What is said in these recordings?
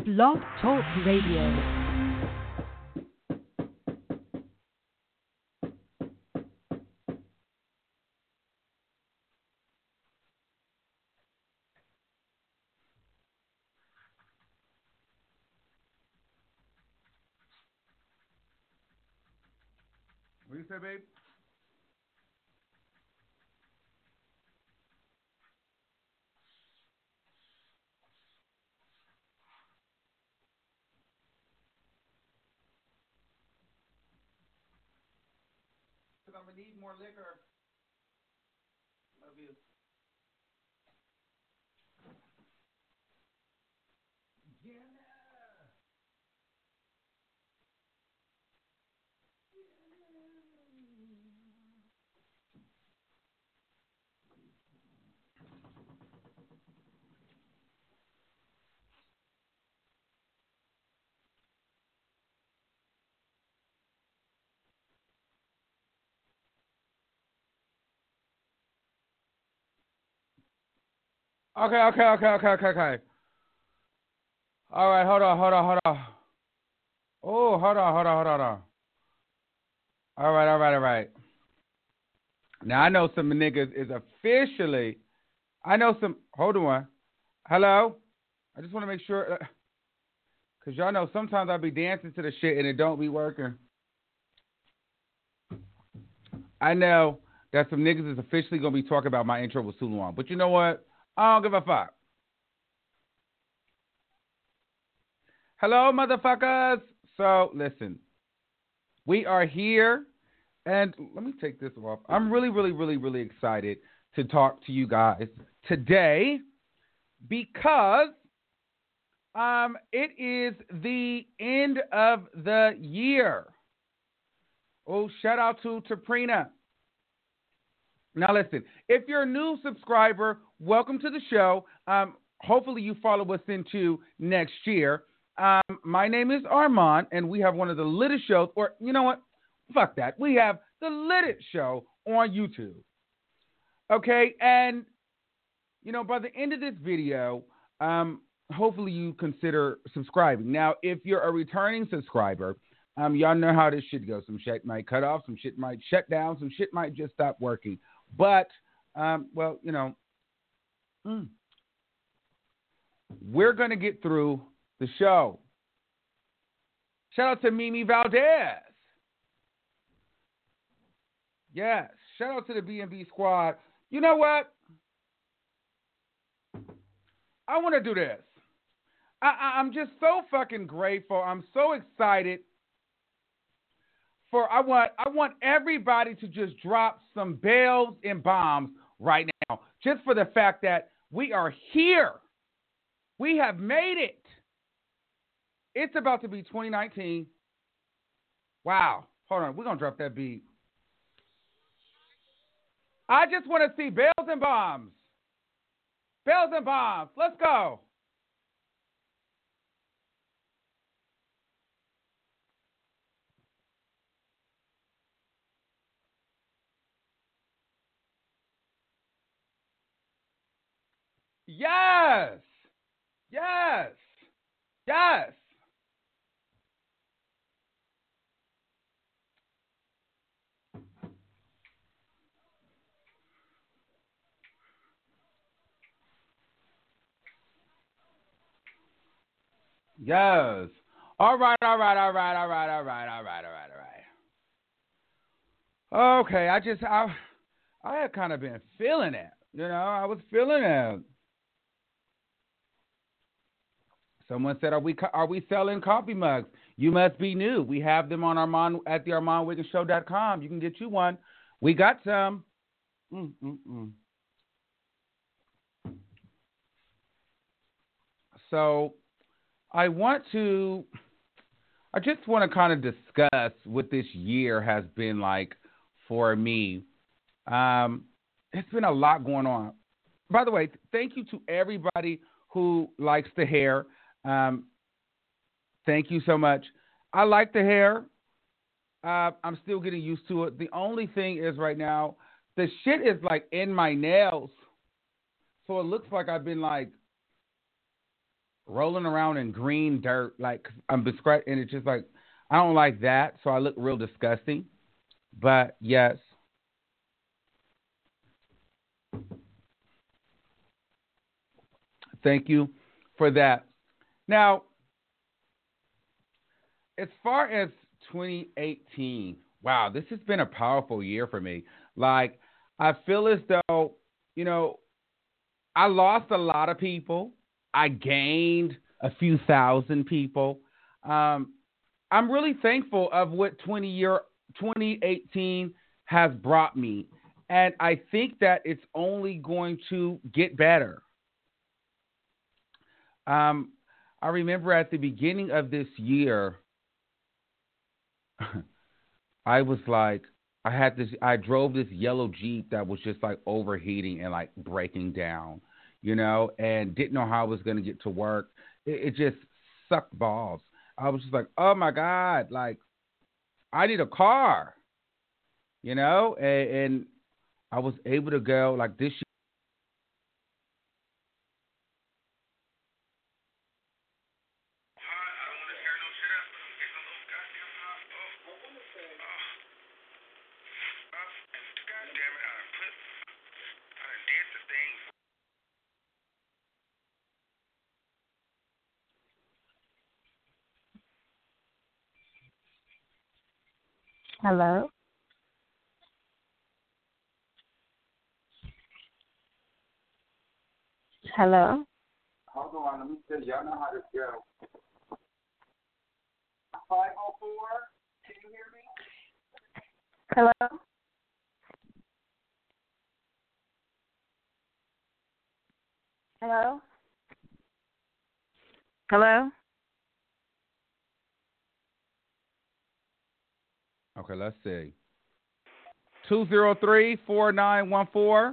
Blog Talk Radio. What do you say, babe? Because I'm going to need more liquor. Love you. Yeah. Okay. All right, hold on. Oh, hold on. All right. Now, I know some niggas is officially, hold on. Hello? I just want to make sure, because y'all know sometimes I be dancing to the shit and it don't be working. I know that some niggas is officially going to be talking about my intro was too long. But you know what? I don't give a fuck. Hello, motherfuckers. So, listen. We are here. And let me take this off. I'm really excited to talk to you guys today because it is the end of the year. Oh, shout out to Taprina. Now, listen, if you're a new subscriber, welcome to the show. Hopefully you follow us into next year. My name is Armand, and we have one of the littest shows, or you know what? Fuck that. We have the littest show on YouTube. Okay, and, you know, by the end of this video, hopefully you consider subscribing. Now, if you're a returning subscriber, y'all know how this shit goes. Some shit might cut off, some shit might shut down, some shit might just stop working. But, well, you know, we're going to get through the show. Shout out to Mimi Valdez. Yes. Shout out to the B&B squad. You know what? I want to do this. I'm just so fucking grateful. I'm so excited. I want everybody to just drop some bells and bombs right now. Just for the fact that we are here. We have made it. It's about to be 2019. Wow. Hold on. We're going to drop that beat. I just want to see bells and bombs. Bells and bombs. Let's go. Yes. Yes. Yes. Yes. All right. Okay, I had kind of been feeling it. You know, I was feeling it. Someone said, "Are we selling coffee mugs? You must be new. We have them on Armand at the ArmandWigginsShow.com. You can get you one. We got some." So, I just want to kind of discuss what this year has been like for me. It's been a lot going on. By the way, thank you to everybody who likes the hair. Thank you so much. I like the hair. I'm still getting used to it. The only thing is right now, the shit is like in my nails. So it looks like I've been like rolling around in green dirt, like I'm describing, and it's just like I don't like that, so I look real disgusting. But yes, thank you for that. Now, as far as 2018, wow, this has been a powerful year for me. Like, I feel as though, you know, I lost a lot of people. I gained a few thousand people. Um, I'm really thankful of what 2018 has brought me. And I think that it's only going to get better. Um, I remember at the beginning of this year, I was like, I drove this yellow Jeep that was just like overheating and like breaking down, and didn't know how I was going to get to work. It just sucked balls. I was just like, oh my God, like I need a car, and I was able to go like this. Hello? Hello? Hold on, let me tell you. I know how this goes. 504, can you hear me? Hello? Hello? Hello? Okay, let's see. 203-4914.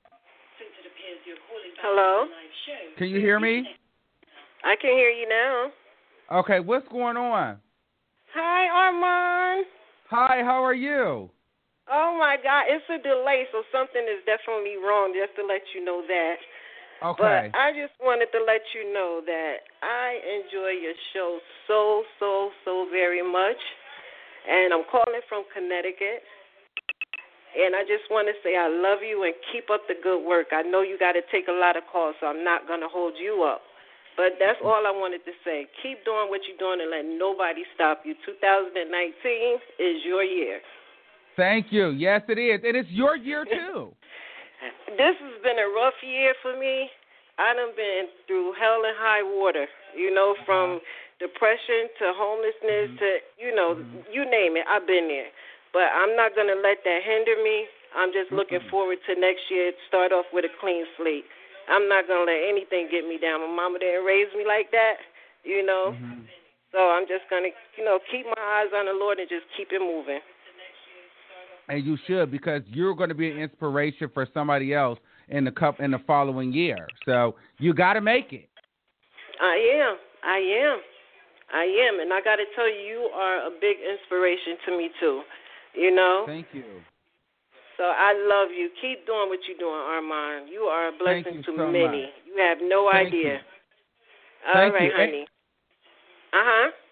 Hello? Can you hear me? I can hear you now. Okay, what's going on? Hi, Armand. Hi, how are you? Oh, my God. It's a delay, so something is definitely wrong, just to let you know that. Okay. But I just wanted to let you know that I enjoy your show so very much. And I'm calling from Connecticut. And I just want to say I love you and keep up the good work. I know you got to take a lot of calls, so I'm not going to hold you up. But that's all I wanted to say. Keep doing what you're doing and let nobody stop you. 2019 is your year. Thank you. Yes, it is. And it's your year, too. This has been a rough year for me. I done been through hell and high water, from depression to homelessness to, you name it. I've been there. But I'm not going to let that hinder me. I'm just looking forward to next year to start off with a clean slate. I'm not going to let anything get me down. My mama didn't raise me like that, So I'm just going to, keep my eyes on the Lord and just keep it moving. And you should, because you're going to be an inspiration for somebody else in the following year. So you got to make it. I am. And I got to tell you, you are a big inspiration to me, too. Thank you. So I love you. Keep doing what you're doing, Armand. You are a blessing to so many. Much. You have no Thank idea. You. All right, honey. Uh-huh.